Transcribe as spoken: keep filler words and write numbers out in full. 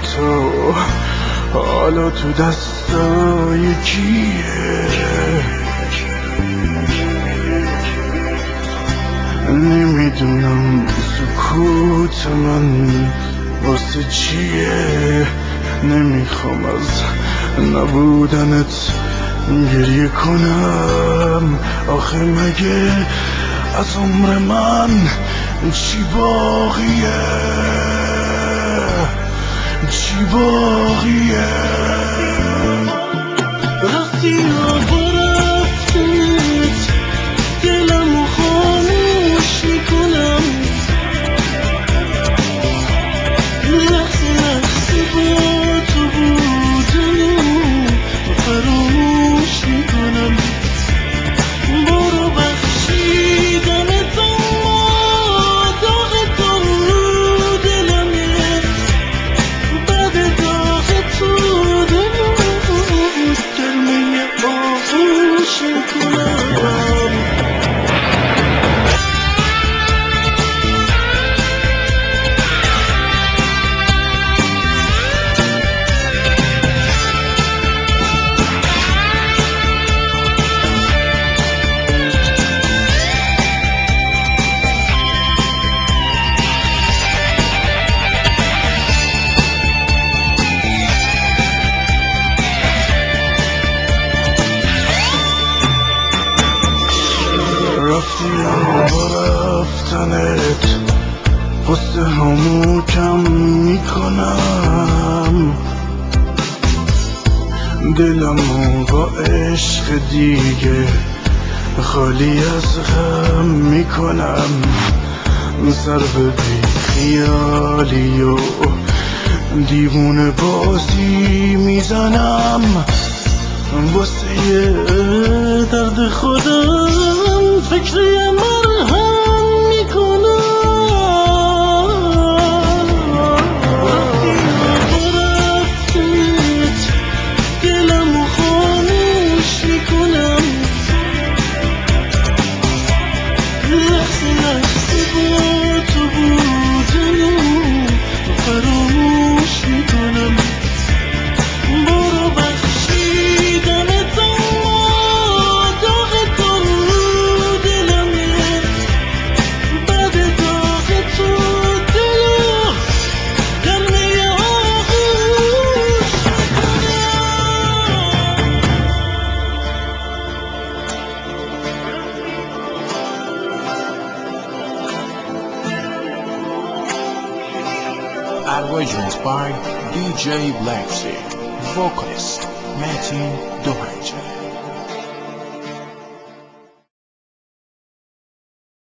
تو حالا تو دستای کیه؟ نمیدونم سکوت من واسه چیه. نمیخوام از نبودنت گریه کنم. آخه مگه از عمر من چی باقیه؟ چی باقیه؟ رفتی و برفتت دلمو خاموش میکنم. لحظه لحظه با تو بودنو فراموش میکنم. برو بخشیدن تو داغ تو رو دلمه. بعد داغ تو دلو گرمه آغوش میکنم. رفتی و با رفتنت قصه همو کم میکنم. دلمو با عشق دیگه خالی از غم میکنم. سر به بی خیالی و دیوونه بازی میزنم. واسه درد خودم فکر مرهم میکنم. رفتی و برفتت دلمو خاموش میکنم. لحظه لحظه با تو بودنو فراموش میکنم. برو بخشیدن تو داغ تو رو دلمه. بعد داغ تو دلو گرمه آغوش میکنم. Arrangements by D J Blackstar. Vocalist Metin Doğancı.